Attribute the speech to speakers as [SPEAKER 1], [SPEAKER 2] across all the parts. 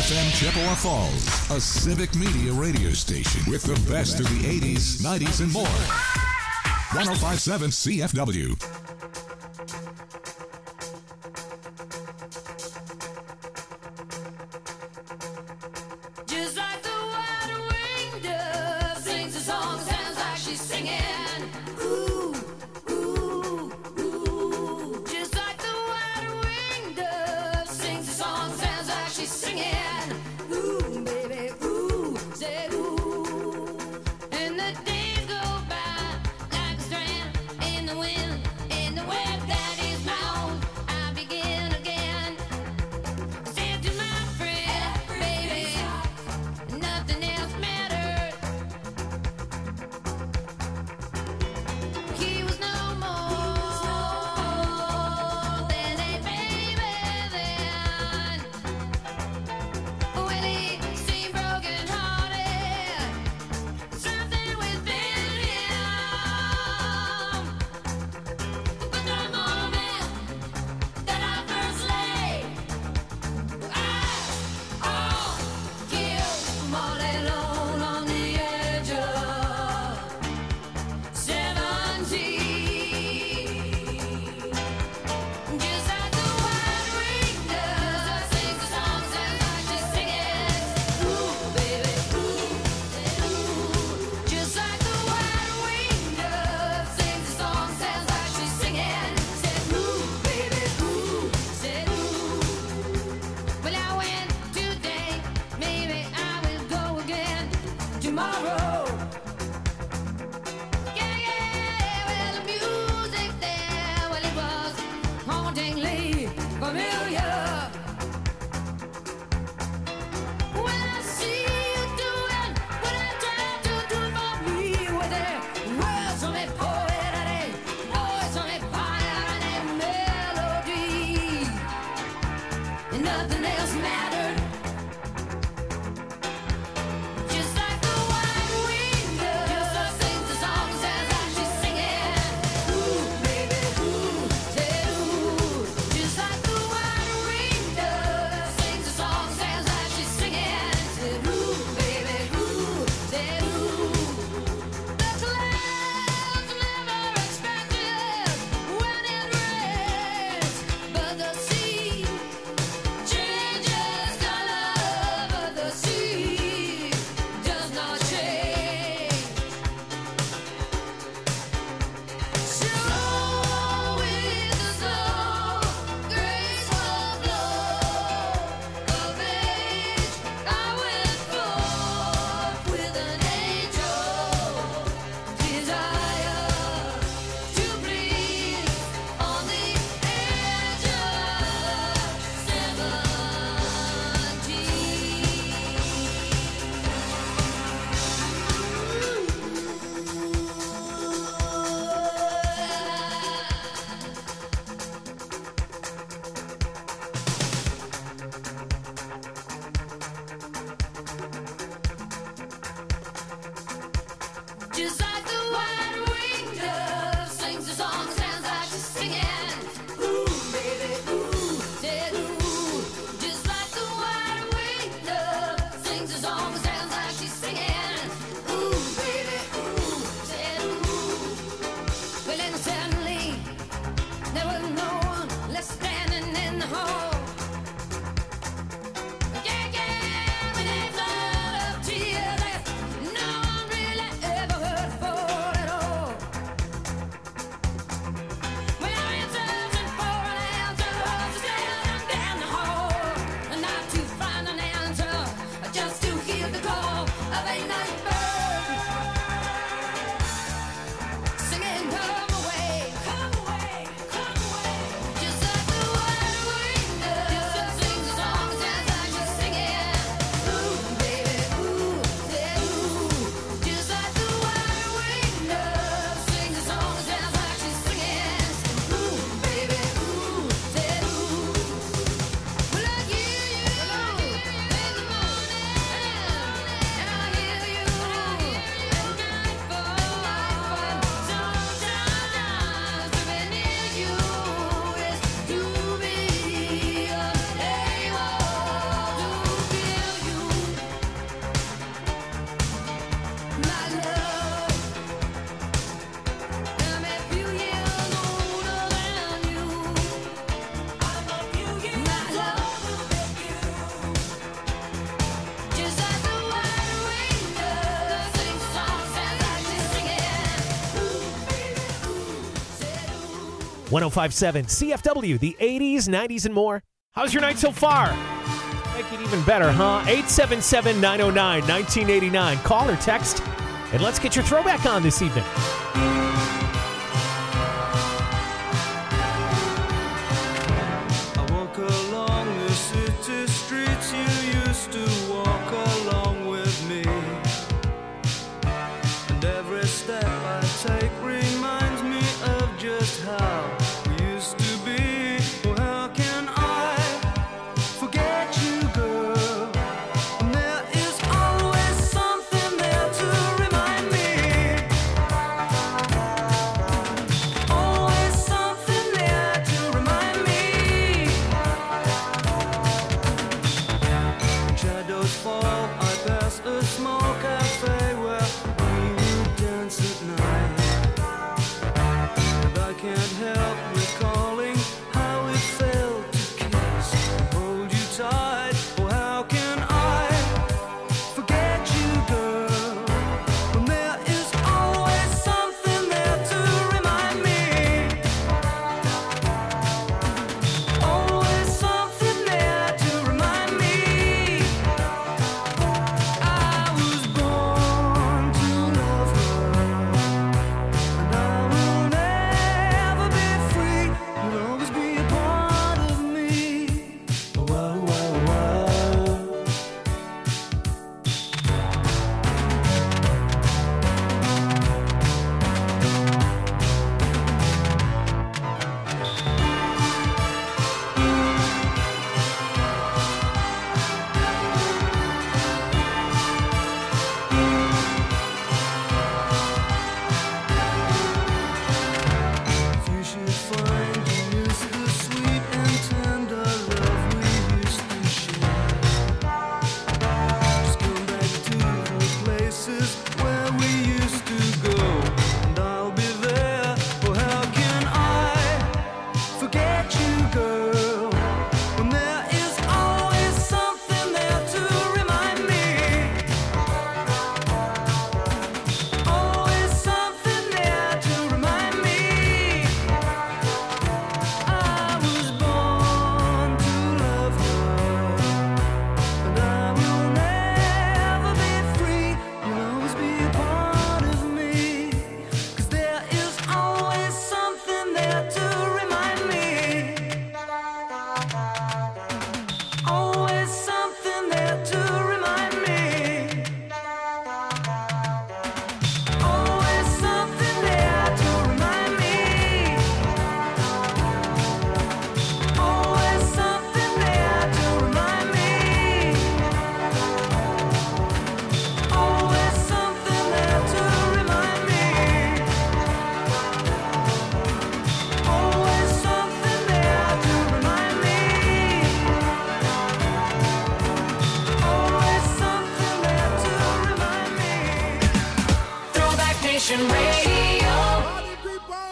[SPEAKER 1] FM Chippewa Falls, a civic media radio station with the best of the 80s, 90s, and more. 1057 CFW.
[SPEAKER 2] Just like the white-winged dove sings a song, sounds like she's singing. Ooh, ooh, ooh. Just like the white-winged dove sings a song, sounds like she's singing. Ooh, baby, ooh, say ooh. And the days go by like a strand in the wind, in the web that is my own. I begin again. Said to my friend, baby, nothing else mattered. He was no more than a baby then. When he seemed broken hearted, something within him. But the moment that I first laid eyes on you, all alone on the edge of 17. Just like the white-winged dove sings a song, sounds like she's singing. Ooh, baby, ooh, ooh. Just like the white-winged dove sings a song, sounds like she's singing. Said ooh, baby, ooh, said ooh. Well, I went today, maybe I will go again tomorrow. Yeah, yeah, well, the music there, well, it was hauntingly familiar. When I see you doing what I tried to do for me, with the words on me poetry, voice on me fire, and a melody, and nothing else mattered. Just like the white-winged dove sings the song, sounds like she's singing. Ooh, baby, ooh, say ooh. Just like the white-winged
[SPEAKER 3] 105.7 CFW, the 80s, 90s, and more. How's your night so far? Make it even better, huh? 877-909-1989. Call or text, and let's get your throwback on this evening.
[SPEAKER 4] I walk along the city streets you used to walk along with me, and every step I take reminds me of just how we used to be. Well, how can I forget you, girl? And there is always something there to remind me. Always something there to remind me. When shadows fall, I pass a small cafe where we would dance at night, and I can't help recalling how it felt to kiss and hold you tight. Oh, how can I forget you, girl, when there is always something there to remind me. Always something there to remind me. I was born to love her, and I will never be free. You'll always be a part of me. Whoa, whoa, whoa. If you should find you miss the sweet and tender love we used to share, just come back to the places where we used to go, and I'll be there. Oh, how can I forget you, girl, when there is always something there to remind me. Always something there to remind me. I was born to love her, and I will never be free. You'll always be a part of me, 'cause there is always something there to remind me. Always something there to remind me. Always something there to remind me. Always something there to remind me. Always something there to remind me. Always something there to remind me. Always something there to remind me.
[SPEAKER 2] Throwback Nation Radio.
[SPEAKER 5] Party people!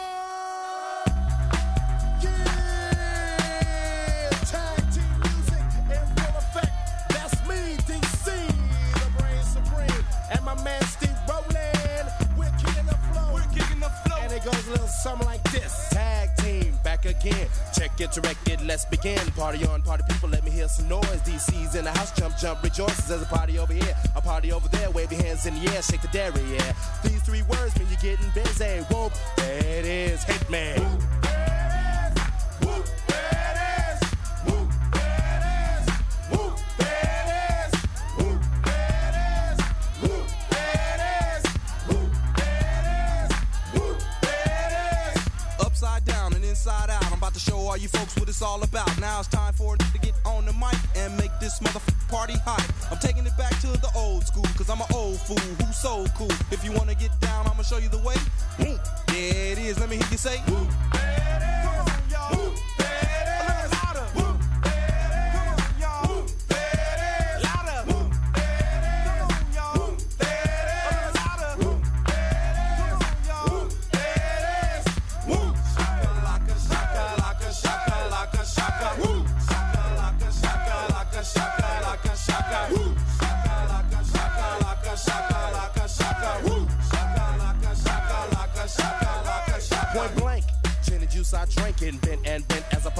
[SPEAKER 5] Yeah! Tag team music in full effect. That's me, DC, the brain supreme. And my man Steve Rowland. We're kicking the flow. And it goes a little something like this. Tag team, back again. Check it, direct it, let's begin. Party on, party people, let me hear some noise. DC's in the house, jump, jump, rejoices. There's a party over here, a party over there. Wave your hands in the air, shake the dairy, yeah. These three words mean you're getting busy. Whoop, there it is, Hitman. Whoop, there it is. Whoop, there it is. Whoop, there it is. Whoop, there it is. Whoop, there it is. Whoop, there it is. Whoop, there it is.
[SPEAKER 4] Upside down and inside out, I'm about to show all you folks what it's all about. Now it's time for it to get on the mic and make this motherfucking party hot. I'm taking it back to the old school, 'cause I'm an old fool who's so cool. If you wanna get down, I'ma show you the way. There it is, let me hear you say. Whoop, there it is. Whoop, there it is. Whoop, there it is. Whoop, there it is. Louder. Whoop, there it is. Whoop, there it is. Whoop, there it is. Whoop, there it is. Whoop, shakalaka, shakalaka, shakalaka, shaka. Whoop, shakalaka, shakalaka, shakalaka, shaka. Whoop, shakalaka, shakalaka, shakalaka, shaka. Whoop, shakalaka, shakalaka, shakalaka, shaka. Point blank, gin and juice I drink it.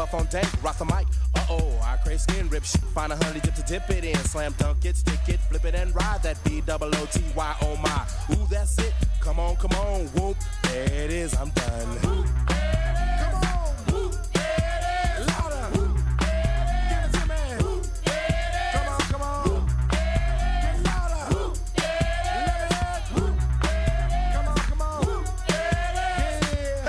[SPEAKER 5] puff on dank, rock the mic. I crave skin rip shit. Find a honey dip to dip it in. Slam dunk it, stick it, flip it and ride that B-double-O-T-Y, oh my. Ooh, that's it. Come on, whoop. There it is, I'm done. Whoop. Come on, whoop. Louder. Whoop. Give it to me. Whoop. Come on. Whoop. Get louder. Whoop. Let it out. Whoop. Come on. Whoop. Yeah.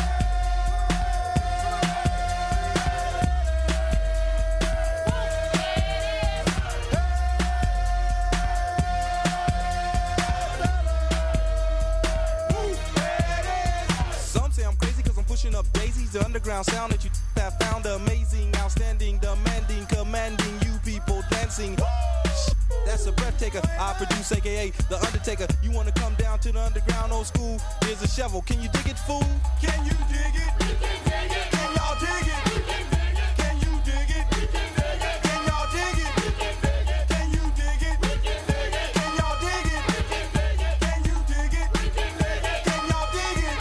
[SPEAKER 4] Some say I'm crazy cause I'm pushing up daisies. The underground sound that you have found amazing, outstanding, demanding, commanding, you people dancing. That's a breath taker. I produce, aka The Undertaker. You wanna come down to the underground old school? Here's a shovel. Can you dig it, fool? Can you dig it? We can dig it. Can y'all dig it? We can dig it. Can you dig it? We can dig it. Can y'all dig it? We can dig it. Can you dig it? We can dig it. Can y'all dig it? We can dig it. Can you dig it? We can dig it. Can y'all dig it?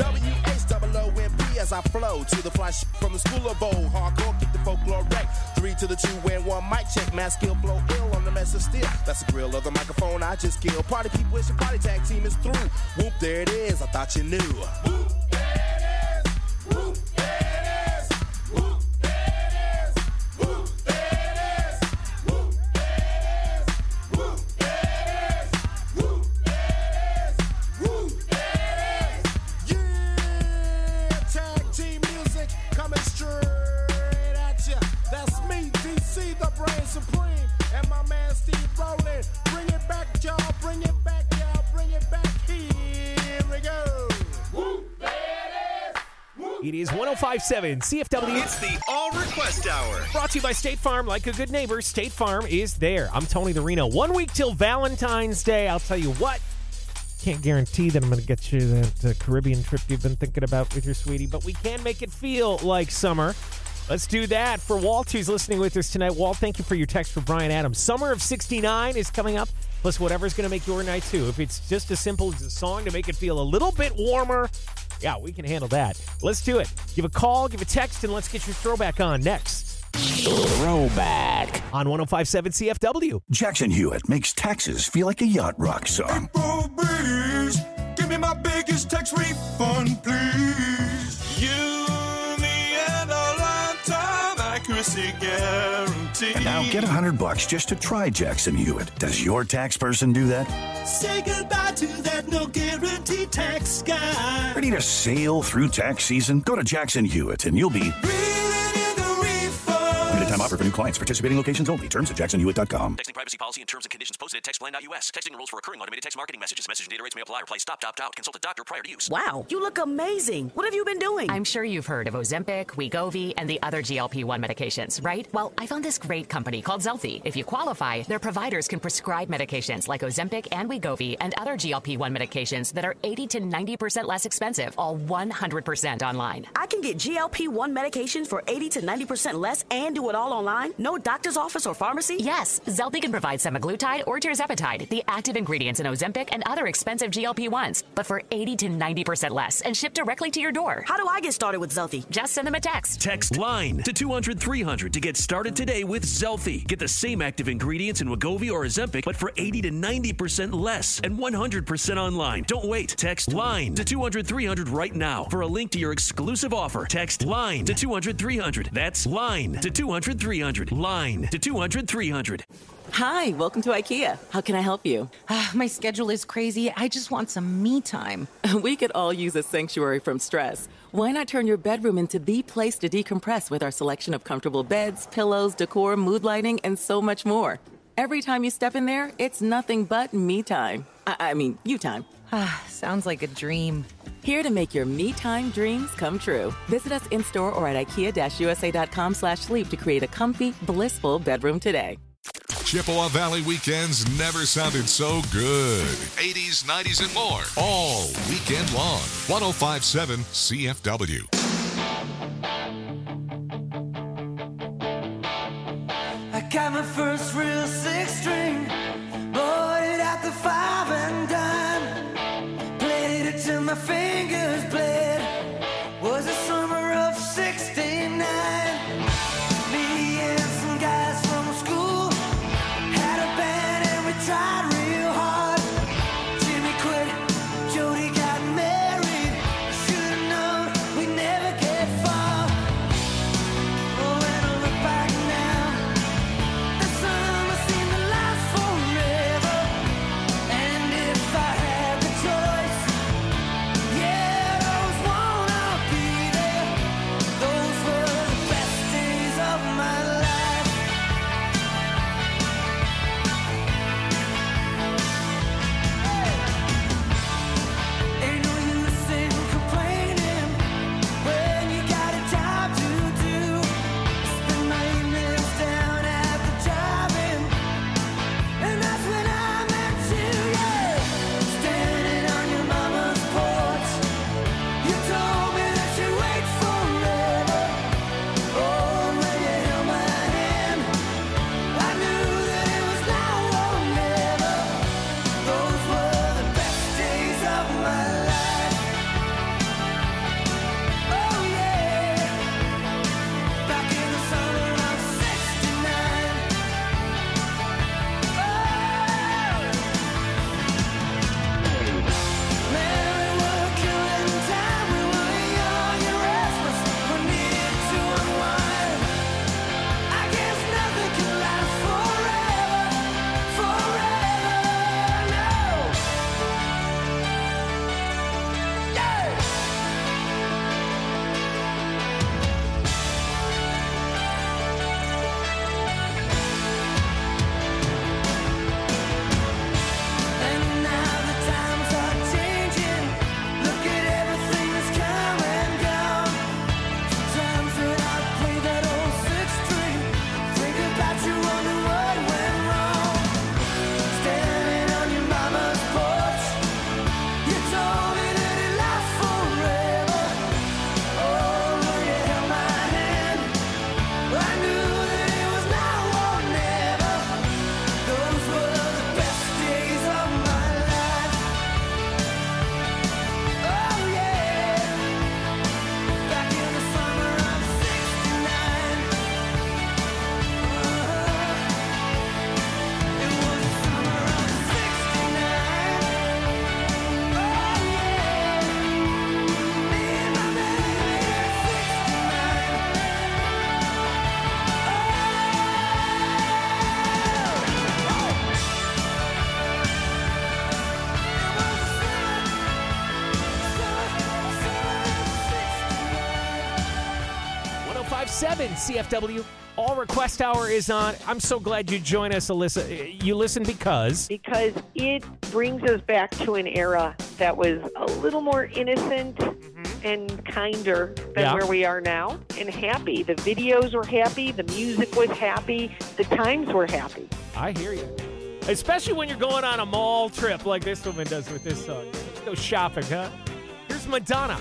[SPEAKER 5] W-H-O-O-M-P as I flow to the fly from the school of old. Hardcore, kick the folklore wreck. 3 to the 2 and 1 mic check. Mass skill, blow ill on the mess of steel. That's the grill of the microphone I just killed. Party people, it's your party tag team is through. Whoop, there it is. I thought you knew. Whoop, there it is. Whoop, there it is. Whoop, there it is. Whoop, there it is. Whoop, there it is. Whoop, there it is. Whoop, there it is. Whoop, there it is. Yeah, tag team music coming straight at ya. That's me, DC, the brain supreme, and my man Steve Rowland. Bring it back, y'all. Bring it back, y'all. Bring it back. Here we go. Whoop, there it is. Whoop.
[SPEAKER 3] It is 105.7 CFW.
[SPEAKER 6] It's the All Request Hour.
[SPEAKER 3] Brought to you by State Farm. Like a good neighbor, State Farm is there. I'm Tony the Reno. 1 week till Valentine's Day. I'll tell you what. Can't guarantee that I'm going to get you that Caribbean trip you've been thinking about with your sweetie, but we can make it feel like summer. Let's do that for Walt, who's listening with us tonight. Walt, thank you for your text for Brian Adams. Summer of 69 is coming up, plus whatever's going to make your night, too. If it's just as simple as a song to make it feel a little bit warmer, yeah, we can handle that. Let's do it. Give a call, give a text, and let's get your throwback on next. Throwback on 105.7 CFW.
[SPEAKER 7] Jackson Hewitt makes taxes feel like a yacht rock song.
[SPEAKER 8] April breeze, give me my biggest tax refund, please. You, me, and a lifetime accuracy guarantee.
[SPEAKER 7] And now get $100 just to try Jackson Hewitt. Does your tax person do that?
[SPEAKER 8] Say goodbye to that no guarantee tax guy.
[SPEAKER 7] Ready to sail through tax season? Go to Jackson Hewitt and you'll be... Limited time offer for new clients. Participating locations only. Terms at jacksonhewitt.com.
[SPEAKER 9] Texting privacy policy and terms and conditions posted at textplan.us. Texting rules for recurring automated text marketing messages. Message and data rates may apply. Reply stop, opt out. Consult a doctor prior to use.
[SPEAKER 10] Wow, you look amazing. What have you been doing?
[SPEAKER 11] I'm sure you've heard of Ozempic, Wegovy, and the other GLP-1 medications, right? Well, I found this great company called Zelfie. If you qualify, their providers can prescribe medications like Ozempic and Wegovy and other GLP-1 medications that are 80 to 90% less expensive, all 100% online.
[SPEAKER 10] I can get GLP-1 medications for 80 to 90% less and do it all online? No doctor's office or pharmacy?
[SPEAKER 11] Yes, Zelfie can provide semaglutide or tirzepatide, the active ingredients in Ozempic and other expensive GLP-1s, but for 80 to 90% less and shipped directly to your door.
[SPEAKER 10] How do I get started with Zelfie?
[SPEAKER 11] Just send them a text.
[SPEAKER 12] Text LINE to 200-300 to get started today with Zelfie. Get the same active ingredients in Wegovy or Ozempic, but for 80 to 90% less and 100% online. Don't wait. Text LINE to 200-300 right now for a link to your exclusive offer. Text LINE to 200-300. That's LINE to 200-300. LINE to 200-300.
[SPEAKER 13] Hi, welcome to IKEA. How can I help you?
[SPEAKER 14] My schedule is crazy. I just want some me time.
[SPEAKER 13] We could all use a sanctuary from stress. Why not turn your bedroom into the place to decompress with our selection of comfortable beds, pillows, decor, mood lighting, and so much more? Every time you step in there, it's nothing but me time. I mean, you time.
[SPEAKER 14] Sounds like a dream.
[SPEAKER 13] Here to make your me time dreams come true. Visit us in-store or at IKEA-USA.com/sleep to create a comfy, blissful bedroom today.
[SPEAKER 1] Chippewa Valley weekends never sounded so good. 80s, 90s, and more. All weekend long. 105.7 CFW.
[SPEAKER 8] I got my first real 6-string, bought it at the 5 and dime, played it till my fingers bled. Was the summer of '69.
[SPEAKER 3] 1057 CFW. All Request Hour is on. I'm so glad you joined us, Alyssa. You listen because
[SPEAKER 15] it brings us back to an era that was a little more innocent and kinder than where we are now, and happy. The videos were happy. The music was happy. The times were happy.
[SPEAKER 3] I hear you. Especially when you're going on a mall trip like this woman does with this song. Let's go shopping, huh? Here's Madonna.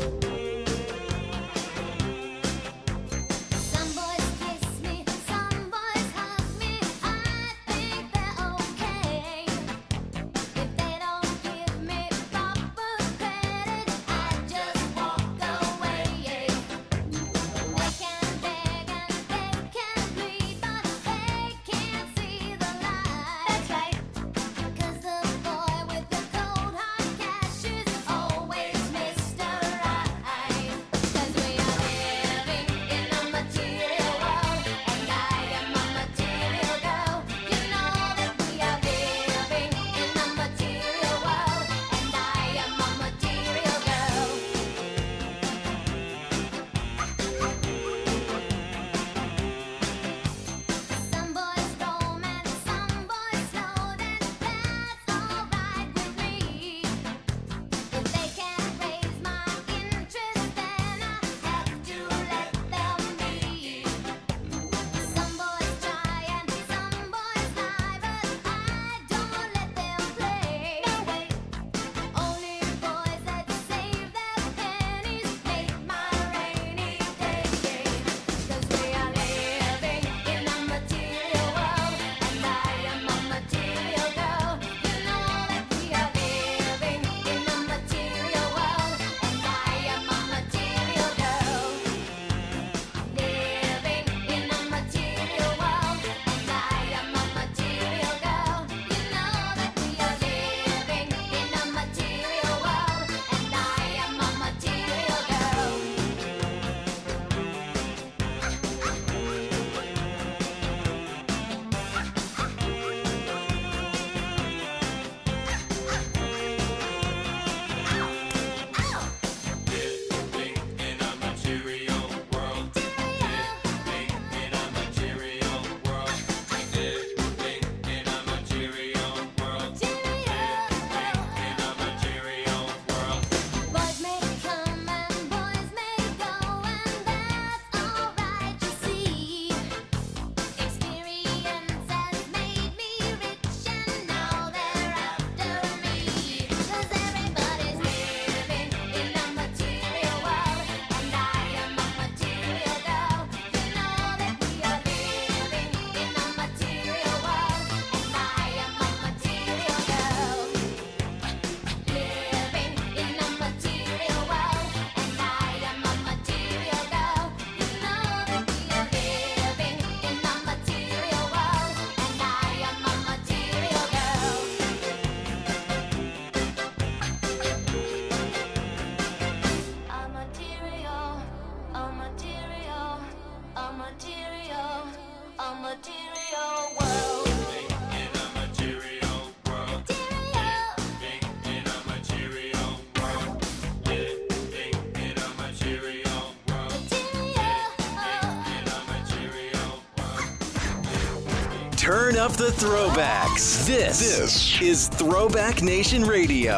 [SPEAKER 6] Turn up the throwbacks. This is Throwback Nation Radio.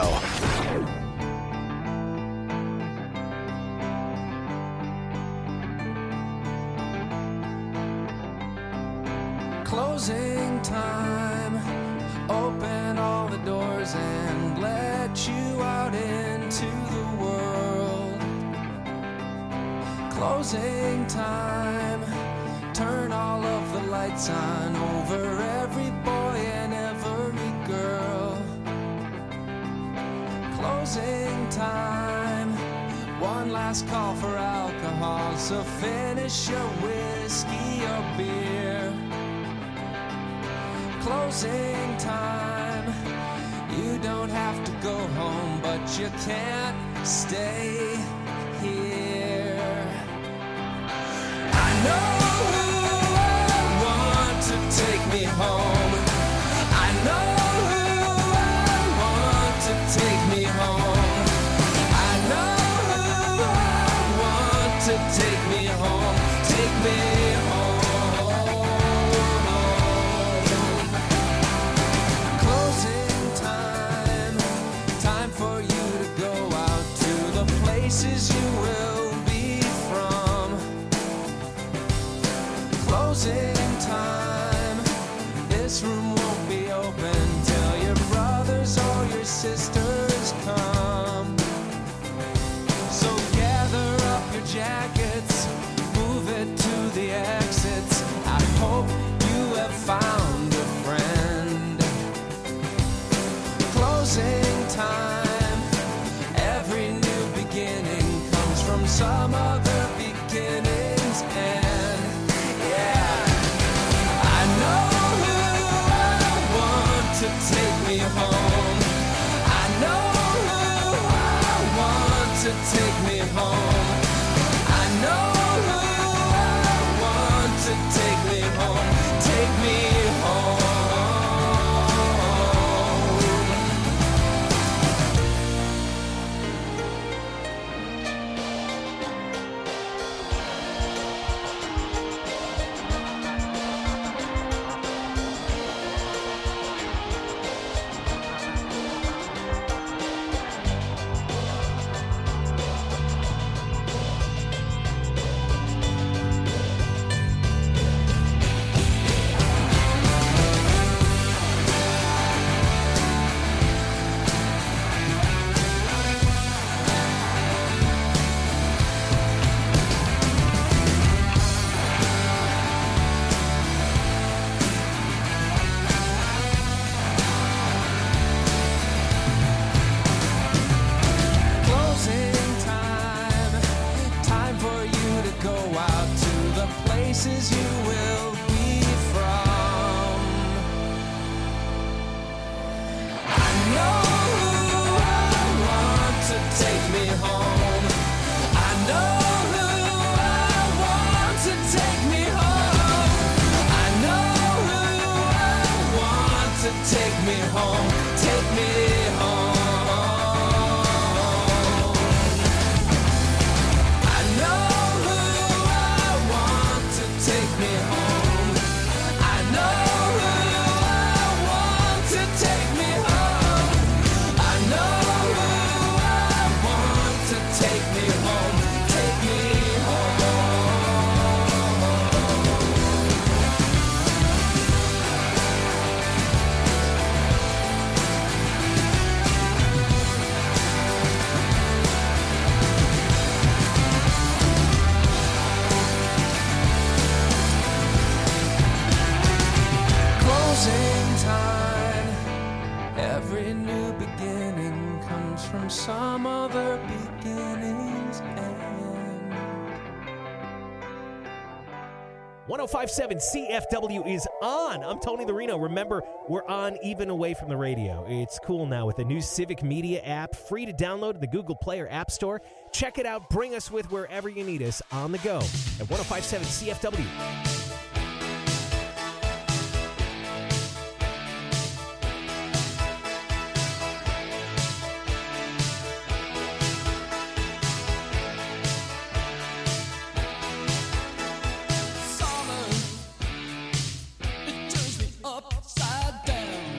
[SPEAKER 16] Closing time. Open all the doors and let you out into the world. Closing time. Turn all of the lights on over every boy and every girl. Closing time. One last call for alcohol, so finish your whiskey or beer. Closing time. You don't have to go home, but you can't stay here. I know who I want to take me home. I know who I want to take me home. I know who I want to take me home. Take Closing time. This room won't be open till your brothers or your sisters come. So gather up your jackets, move it to the exits. I hope you have found a friend. Closing time. Every new beginning comes from some other beginning's end. Yeah, I know who I want to take me home. I know who I want to take me home. I know who I want to take me home. Take me home. Closing time. Time for you to go out to the places you will be from. I know who I want to take me home. I know who I want to take me home. I know who I want to take me home. Take me home. I know who I want to take me home. I know who I want to take me home. I know who I want to take me home. Take me home. Closing time. Every new beginning comes from some other beginning's end.
[SPEAKER 3] 1057 CFW is on. I'm Tony the Reno. Remember, we're on even away from the radio. It's cool now with the new Civic Media app, free to download in the Google Play or App Store. Check it out. Bring us with wherever you need us on the go at 1057 CFW.
[SPEAKER 16] Summer, it turns me upside down.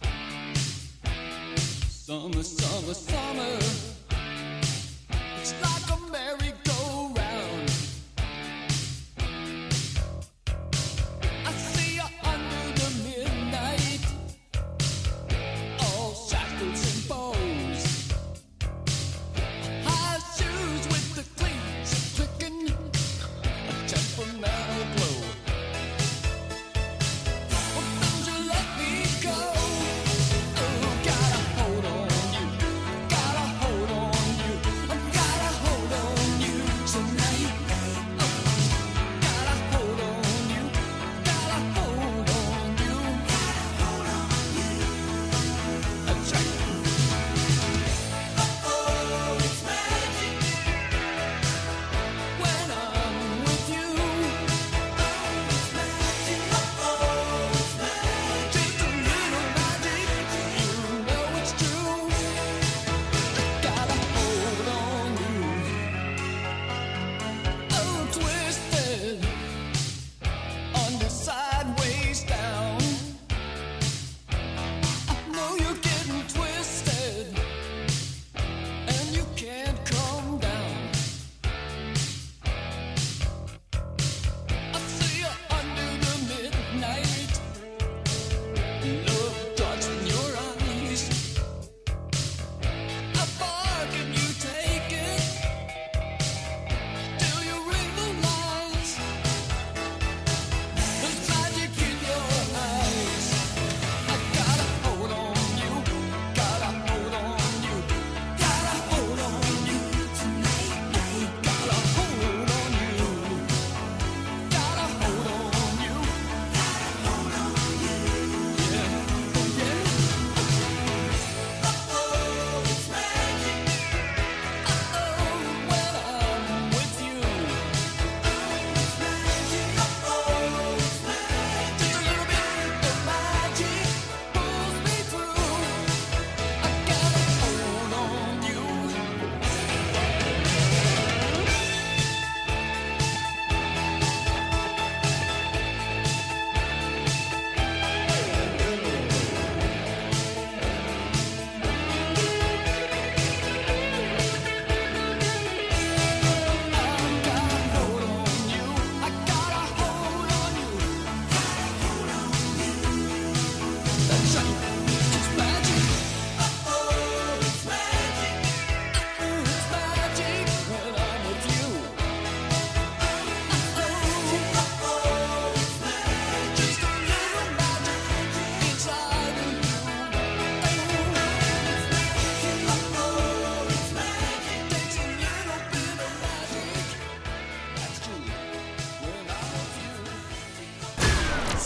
[SPEAKER 16] Summer, summer, summer. It's like a merry-go-round. I see you under the midnight, all shackles and bows. High shoes with the cleats clicking, a temperamental glow. Well, don't you let me go. Oh, got a hold on you, got a hold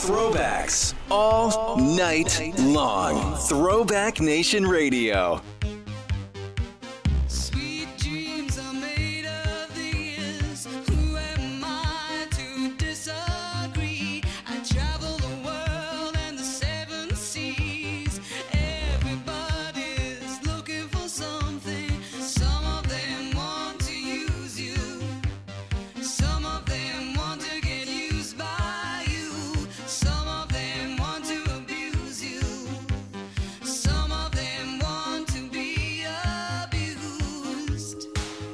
[SPEAKER 6] Throwbacks all night long. Throwback Nation Radio.
[SPEAKER 2] Sweet dreams are made of this. Who am I to disagree? I travel the world and the seven seas. Everybody's looking for something. Some of them want to use you. Some of them want to get used by you. Some of them want to abuse you. Some of them want to be abused.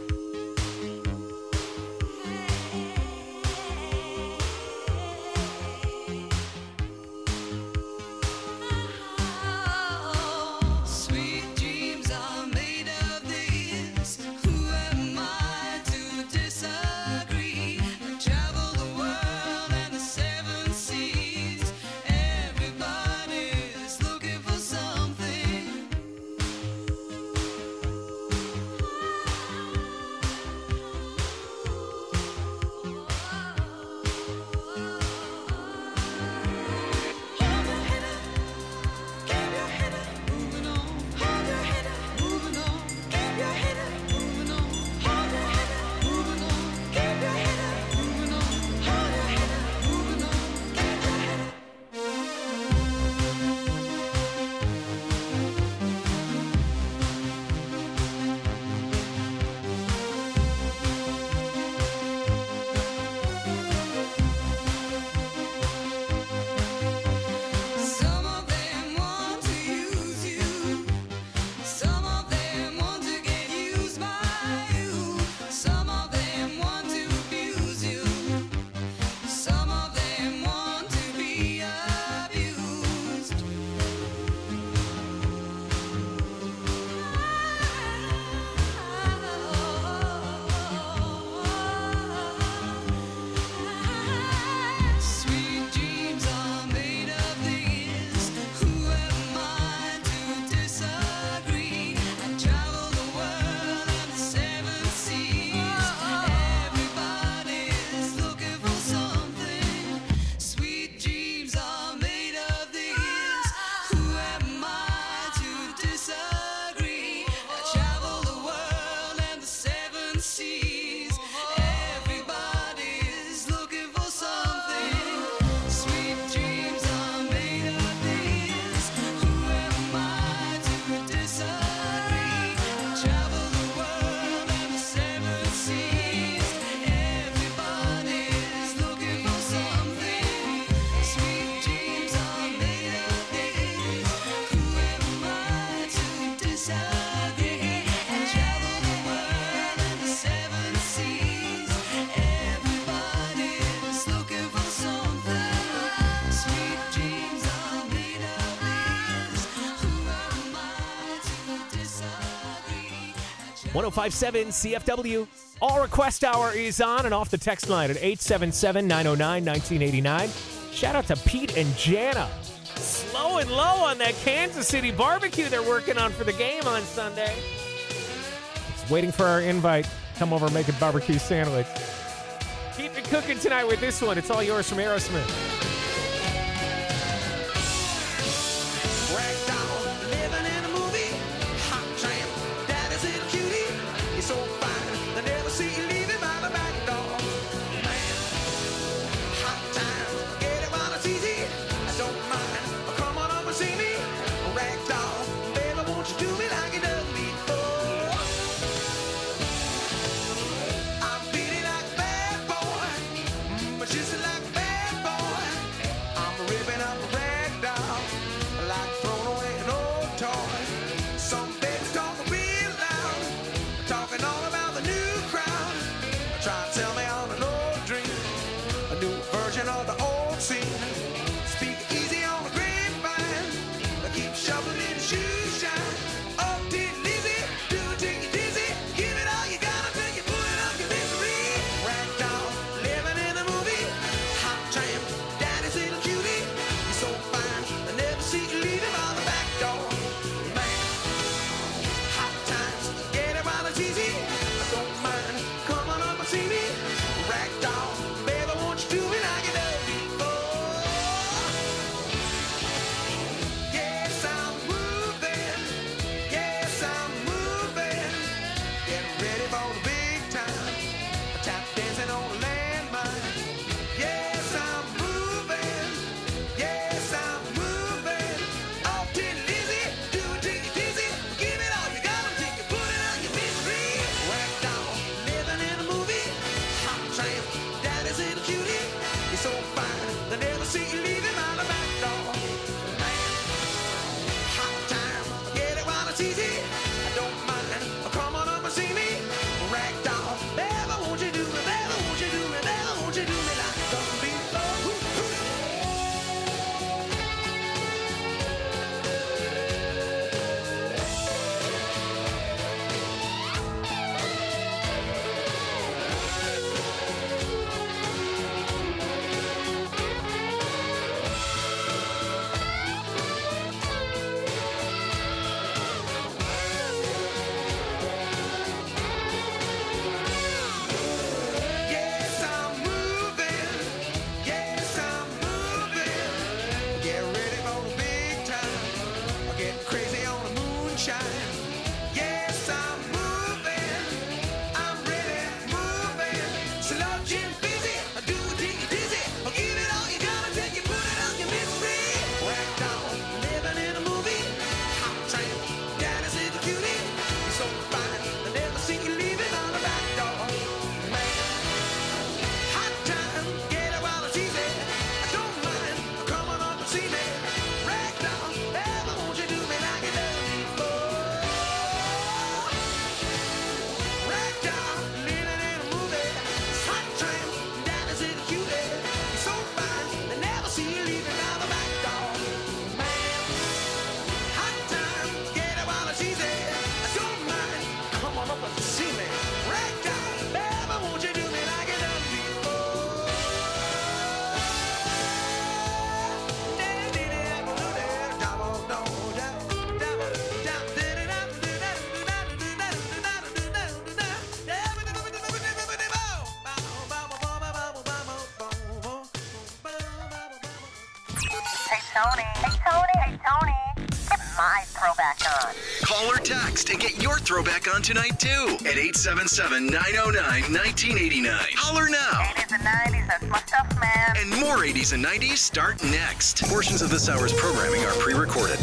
[SPEAKER 2] Sweet dreams are made of this. Who am I to disagree? I travel the world and the seven seas. Everybody's looking for something. Some of them want to use you. Some of them want to get used by you. Some of them want to abuse you. Some of them want to be abused. Sweet dreams are made of this. Who am I to disagree? I travel the world and the seven seas. Everybody's looking for something. Sweet dreams are made of this. Who am I to disagree? I travel the world and the seven seas. Everybody's looking for something. Sweet dreams are made of this. Who am I to disagree? I travel the world and the seven seas. Everybody's looking for something. Sweet dreams are made of this. Who am I to disagree? I travel the world and the seven seas. Everybody's looking for something. Sweet dreams are made of this. Who am I to disagree?
[SPEAKER 3] 1057 CFW. All Request Hour is on and off the text line at 877-909-1989. Shout out to Pete and Jana. Slow and low on that Kansas City barbecue they're working on for the game on Sunday. Just waiting for our invite. Come over and make a barbecue sandwich. Keep it cooking tonight with this one. It's all yours from Aerosmith.
[SPEAKER 2] Ragdoll, living in a movie. Hot tramp, daddy's little cutie. You're so fine, I never see you leaving by the back door. Man, hot time, get it while it's easy. I don't mind, come on over see me. Ragdoll, baby, won't you do me like you done before? I'm feeling like a bad boy, but just like a bad boy.
[SPEAKER 17] so fine, they never see you leaving out the back door. Man, hot time, get it while it's easy. I don't mind, come on up and see me. Ragdoll, baby, won't you do me, baby, won't you do me, baby, won't you do me like done before. Yes, I'm moving. Yes, I'm moving. Get ready for the big time. Get crazy on the moonshine. Yes, I'm moving. I'm ready, moving. Sludging busy. Do it till you're dizzy. Give it all you got until you put it on your misery. Ragdoll, living in a movie. Hot train, daddy's a cutie. You're so fine, they never see you leaving on the back door. Man, hot time, get it while it's easy. I don't mind, come on up and see me. Ragdoll, baby, won't you do me like you done before? Ragdoll, living in a movie. Hot train, daddy's a cutie. You're so fine, they never see you leaving out the back door. Man, hot time, get it while it's easy. I don't mind, come on up and see me. Ragdoll, baby, won't you do me like you done before?
[SPEAKER 18] Hey, Tony. Hey, Tony. Hey, Tony. Get my throwback on.
[SPEAKER 6] Call or text and get your throwback on tonight, too, at 877-909-1989. Holler now.
[SPEAKER 18] 80s and 90s, that's my stuff, man.
[SPEAKER 6] And more 80s and 90s start next. Portions of this hour's programming are pre-recorded.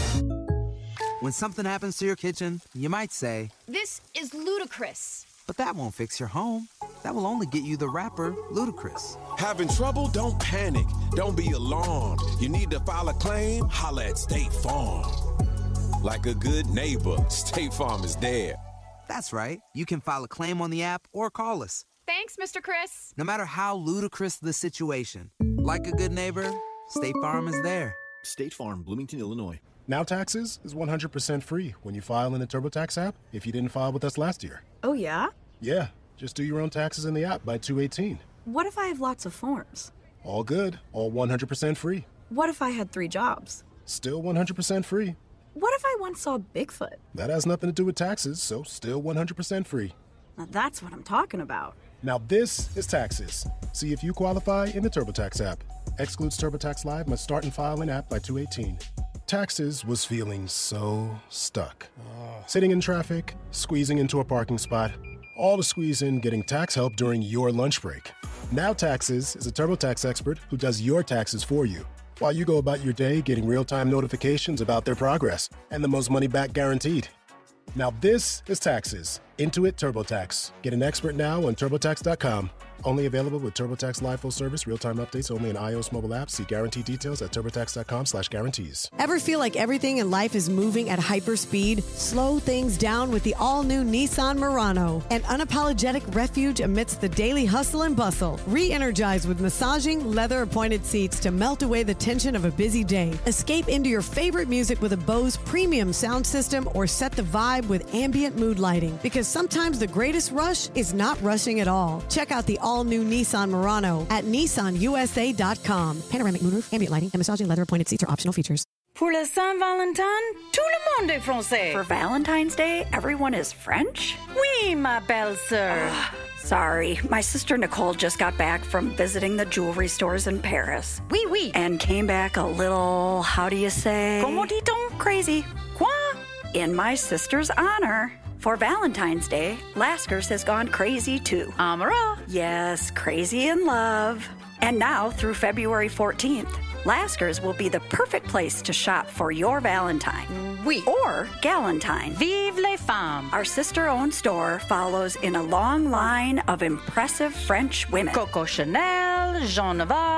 [SPEAKER 19] When something happens to your kitchen, you might say,
[SPEAKER 20] This is ludicrous.
[SPEAKER 19] but that won't fix your home. That will only get you the rapper, Ludacris.
[SPEAKER 21] Having trouble? Don't panic. Don't be alarmed. You need to file a claim? Holla at State Farm. Like a good neighbor, State Farm is there.
[SPEAKER 19] That's right. You can file a claim on the app or call us.
[SPEAKER 20] Thanks, Mr. Chris.
[SPEAKER 19] No matter how ludicrous the situation, like a good neighbor, State Farm is there.
[SPEAKER 22] State Farm, Bloomington, Illinois.
[SPEAKER 23] Now Taxes is 100% free when you file in the TurboTax app if you didn't file with us last year.
[SPEAKER 24] Oh, yeah?
[SPEAKER 23] Yeah, just do your own taxes in the app by 2/18.
[SPEAKER 24] What if I have lots of forms?
[SPEAKER 23] All good, all 100% free.
[SPEAKER 24] What if I had 3 jobs?
[SPEAKER 23] Still 100% free.
[SPEAKER 24] What if I once saw Bigfoot?
[SPEAKER 23] That has nothing to do with taxes, so still 100% free.
[SPEAKER 24] Now that's what I'm talking about.
[SPEAKER 23] Now this is Taxes. See if you qualify in the TurboTax app. Excludes TurboTax Live, must start and file in app by 2/18. Taxes was feeling so stuck. Sitting in traffic, squeezing into a parking spot, all to squeeze in getting tax help during your lunch break. Now Taxes is a TurboTax expert who does your taxes for you, while you go about your day getting real-time notifications about their progress and the most money back guaranteed. Now this is Taxes. Intuit TurboTax. Get an expert now on TurboTax.com. Only available with TurboTax Live full service, real-time updates only in iOS mobile apps. See guarantee details at TurboTax.com/guarantees.
[SPEAKER 25] Ever feel like everything in life is moving at hyperspeed? Slow things down with the all-new Nissan Murano. An unapologetic refuge amidst the daily hustle and bustle. Re-energize with massaging, leather-appointed seats to melt away the tension of a busy day. Escape into your favorite music with a Bose premium sound system or set the vibe with ambient mood lighting. Because sometimes the greatest rush is not rushing at all. Check out the all-new Nissan Murano at nissanusa.com. Panoramic moonroof, ambient lighting, and massaging leather-appointed seats are optional features.
[SPEAKER 26] Pour la Saint-Valentin, tout le monde est français.
[SPEAKER 27] For Valentine's Day, everyone is French?
[SPEAKER 26] Oui, ma belle-sœur.
[SPEAKER 27] Sorry, my sister Nicole just got back from visiting the jewelry stores in Paris.
[SPEAKER 26] Oui, oui.
[SPEAKER 27] And came back a little, how do you say?
[SPEAKER 26] Comment dit-on?
[SPEAKER 27] Crazy.
[SPEAKER 26] Quoi?
[SPEAKER 27] In my sister's honor. For Valentine's Day, Lasker's has gone crazy too.
[SPEAKER 26] Amara.
[SPEAKER 27] Yes, crazy in love. And now through February 14th, Lasker's will be the perfect place to shop for your Valentine.
[SPEAKER 26] Oui.
[SPEAKER 27] Or Galentine.
[SPEAKER 26] Vive les femmes.
[SPEAKER 27] Our sister-owned store follows in a long line of impressive French women.
[SPEAKER 26] Coco Chanel, Jean Navarre,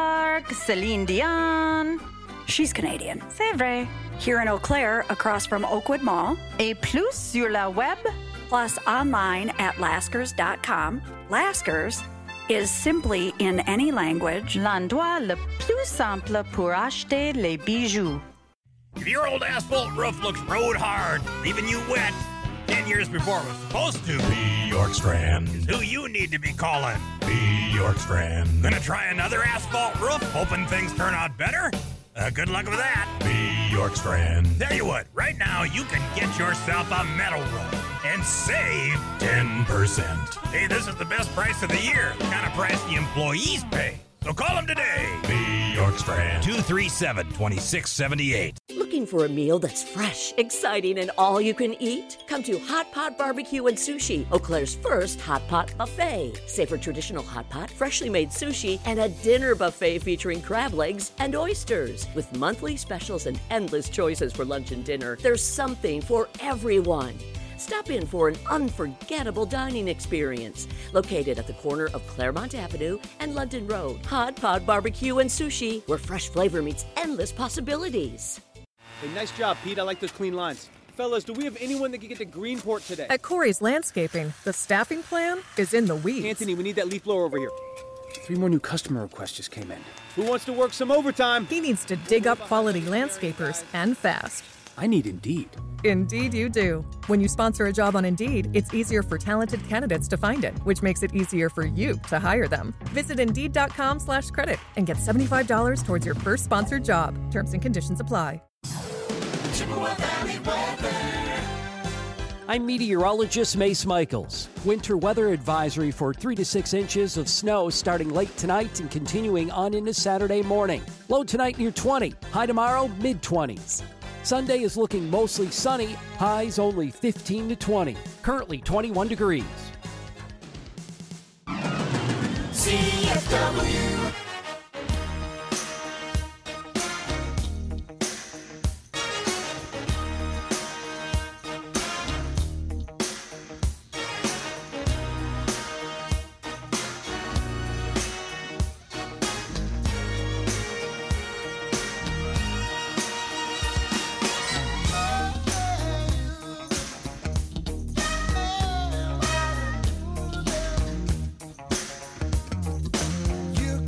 [SPEAKER 26] Celine Dion.
[SPEAKER 27] She's Canadian.
[SPEAKER 26] C'est vrai.
[SPEAKER 27] Here in Eau Claire, across from Oakwood Mall.
[SPEAKER 26] Et plus sur la web.
[SPEAKER 27] Plus online at laskers.com. Laskers is simply in any language
[SPEAKER 26] l'endroit le plus simple pour acheter les bijoux.
[SPEAKER 4] If your old asphalt roof looks road hard, leaving you wet 10 years before it was supposed to,
[SPEAKER 5] B. York Strand
[SPEAKER 4] is who you need to be calling.
[SPEAKER 5] B. York Strand.
[SPEAKER 4] Gonna try another asphalt roof, hoping things turn out better? Good luck with that.
[SPEAKER 5] B. York Strand.
[SPEAKER 4] Tell you what, right now you can get yourself a metal roof and save
[SPEAKER 5] 10%.
[SPEAKER 4] Hey, this is the best price of the year. The kind of price the employees pay. So call them today.
[SPEAKER 5] B. York Strand.
[SPEAKER 4] 237-2678.
[SPEAKER 7] Looking for a meal that's fresh, exciting, and all you can eat? Come to Hot Pot Barbecue and Sushi, Eau Claire's first hot pot buffet. Savor traditional hot pot, freshly made sushi, and a dinner buffet featuring crab legs and oysters. With monthly specials and endless choices for lunch and dinner, there's something for everyone. Stop in for an unforgettable dining experience. Located at the corner of Claremont Avenue and London Road. Hot Pot Barbecue and Sushi, where fresh flavor meets endless possibilities.
[SPEAKER 9] Hey, nice job, Pete. I like those clean lines. Fellas, do we have anyone that can get to Greenport today?
[SPEAKER 10] At Corey's Landscaping, the staffing plan is in the weeds.
[SPEAKER 9] Anthony, we need that leaf blower over here. 3 more new customer requests just came in. Who wants to work some overtime?
[SPEAKER 10] He needs to dig up quality landscapers and fast.
[SPEAKER 9] I need Indeed.
[SPEAKER 10] Indeed you do. When you sponsor a job on Indeed, it's easier for talented candidates to find it, which makes it easier for you to hire them. Visit Indeed.com/credit and get $75 towards your first sponsored job. Terms and conditions apply.
[SPEAKER 11] Chippewa Valley weather.
[SPEAKER 12] I'm meteorologist Mace Michaels. Winter weather advisory for 3 to 6 inches of snow starting late tonight and continuing on into Saturday morning. Low tonight near 20, high tomorrow mid-20s. Sunday is looking mostly sunny, highs only 15 to 20, currently 21 degrees.
[SPEAKER 11] CFW.
[SPEAKER 17] You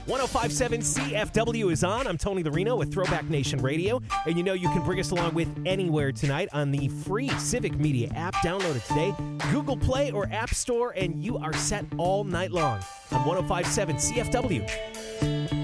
[SPEAKER 1] 105.7 CFW is on. I'm Tony the Reno with Throwback Nation Radio. And you know you can bring us along with anywhere tonight on the free Civic Media app. Download it today. Google Play or App Store, and you are set all night long on 105.7 CFW.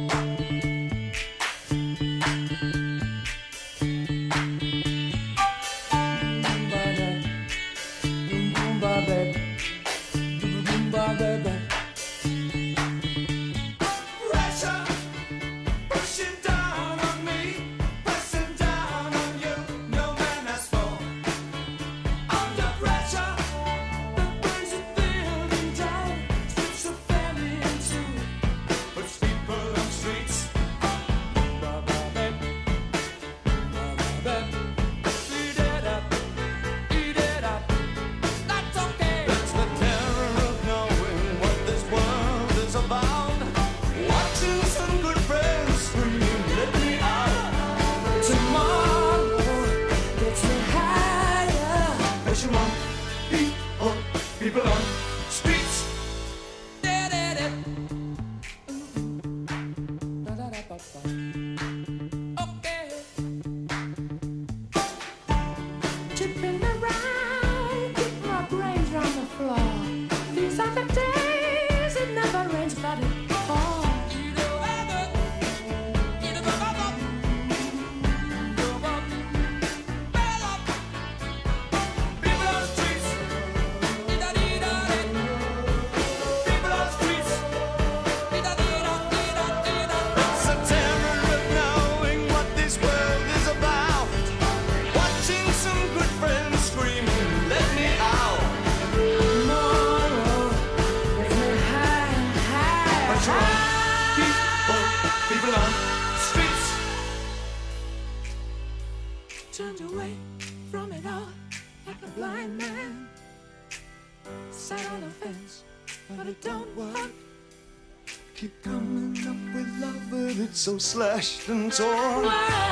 [SPEAKER 11] So slashed and torn.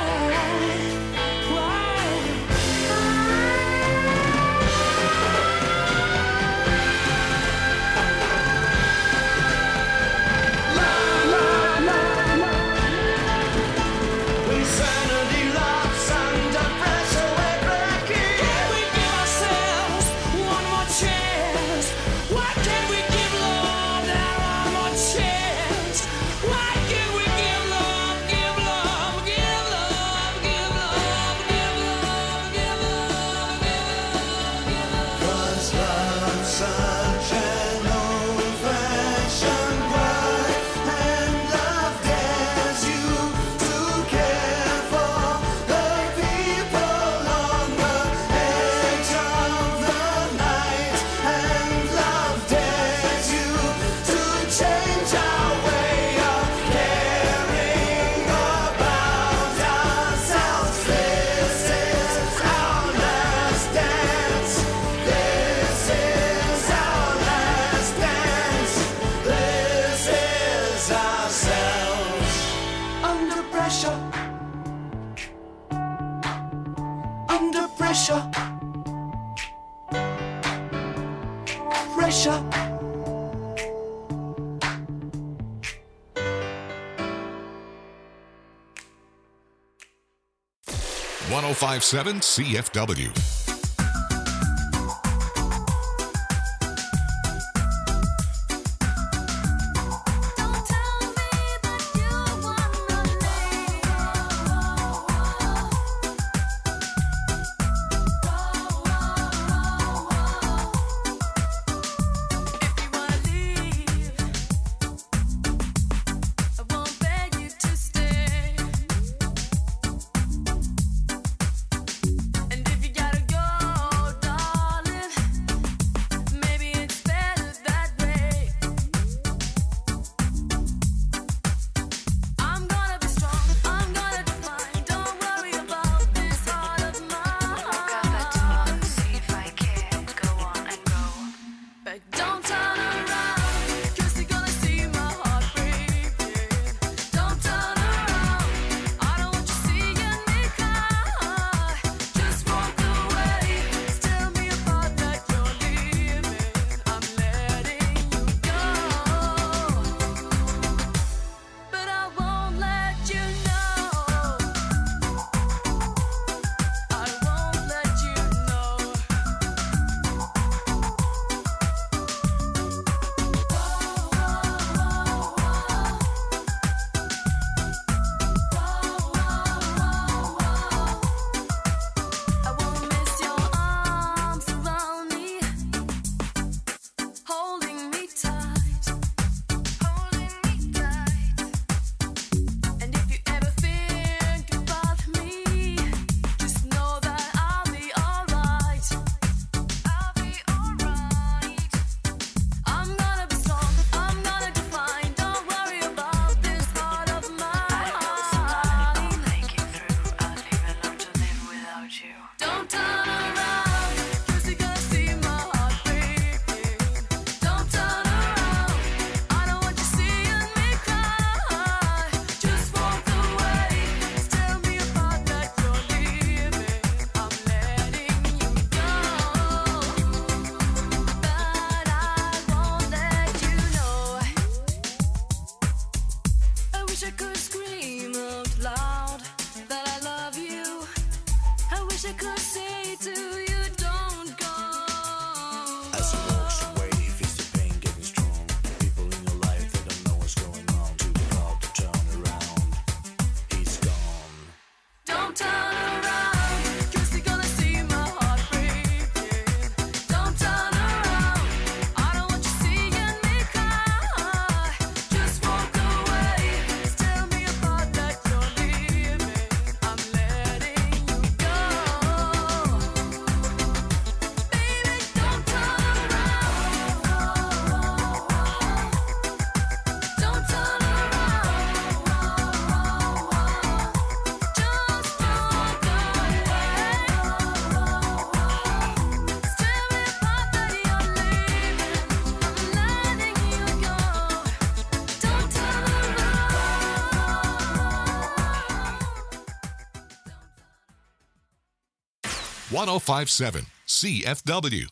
[SPEAKER 11] Insanity loves under pressure, we're breaking. Can we give ourselves one more chance? Why can't we give love that one more chance? Why can't we give love, give love, give love, give love, give love, give love, give love? 'Cause love's such an old-fashioned word, and love dares you to care for the people on the edge of the night, and love dares you to change our way of caring about ourselves. This is our last dance. This is our last dance. This is ourselves. Under pressure. Under pressure. Pressure.
[SPEAKER 3] 105.7 CFW.
[SPEAKER 2] And if you gotta go
[SPEAKER 11] as he walks away, he feels the pain getting strong. People in your life, they don't know what's going on. Too proud to turn around. He's gone.
[SPEAKER 2] Don't turn around, 'cause you're gonna see my heart breaking. Don't turn around, I don't want you seeing me cry. Just walk away, tell me apart that you're leaving. I'm letting you go. Baby, don't turn around. Don't turn
[SPEAKER 3] One 1057 CFW.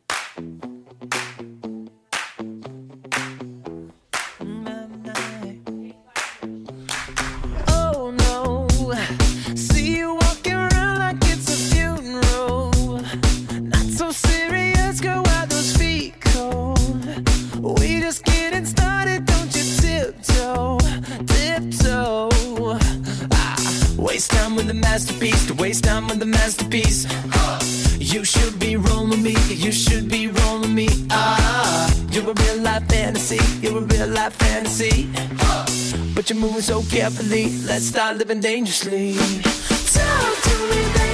[SPEAKER 11] Oh no, see you walking around like it's a funeral. Not so serious, girl, why those feet cold? We just getting started, don't you tiptoe, tiptoe. Waste time with the masterpiece, to waste time with the masterpiece. You should be rolling me, you should be rolling me. You're a real life fantasy, you're a real life fantasy. But you're moving so carefully, let's start living dangerously. Talk to me, baby.